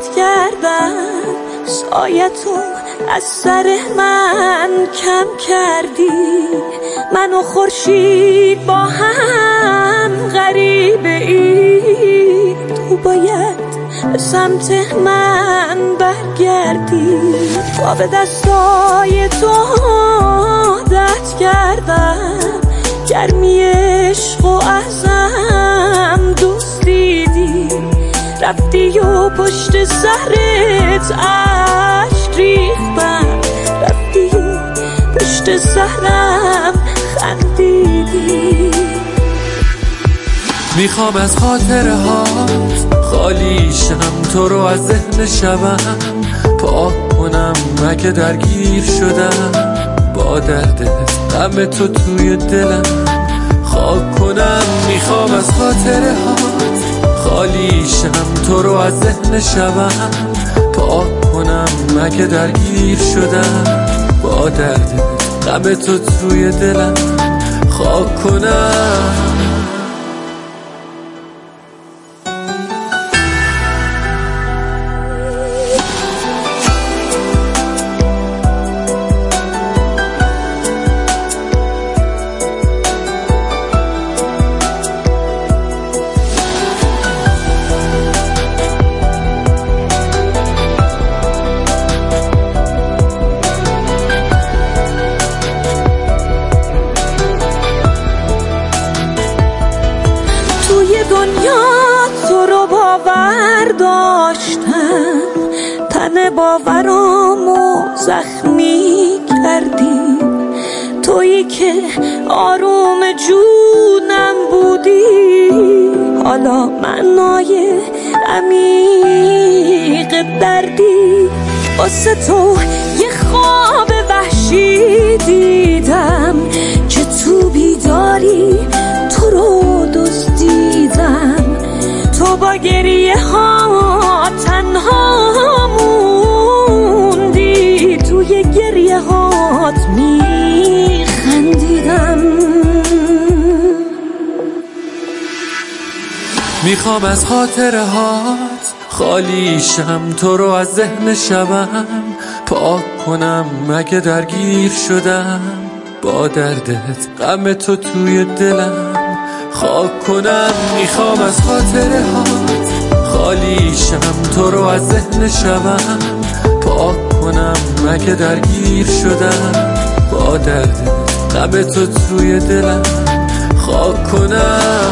کردم سایه تو از سر من کم کردی. من و خورشید با هم غریبه ای، تو باید به سمت من برگردی. با به دستای تو عادت کردم، گرمی عشق و ازم دزدیدی. رفتی و پشت سرت عشق ریختم، رفتی و پشت سرم خندیدی. میخوام از خاطره هات خالیشم، تو رو از ذهن شبم پاک کنم. مگه درگیر شدم با دردت، غم تو توی دلم خاک کنم. میخوام از خاطره هات خالیشم، تو رو از ذهن شبم پاک کنم. مگه درگیر شدم با دردت، غم تو توی دلم خاک کنم. دنیا تو رو باور داشتم، تن باورامو زخمی کردی. تویی که آروم جونم بودی، حالا معنای عمیق دردی. واسه تو یه خواب وحشی دیدم که تو بیداری تو رو دزدیدم. تو با گریه ها تنها موندی، توی گریه هات میخندیدم. میخوام از خاطره هات خالیشم، تو رو از ذهن شبم پاک کنم. مگه درگیر شدم با دردت، غم تو توی دلم خاک کنم. میخوام از خاطره هات خالیشم، تو رو از ذهن شبم پاک کنم. مگه درگیر شدم با دردت، غم تو توی دلم خاک کنم.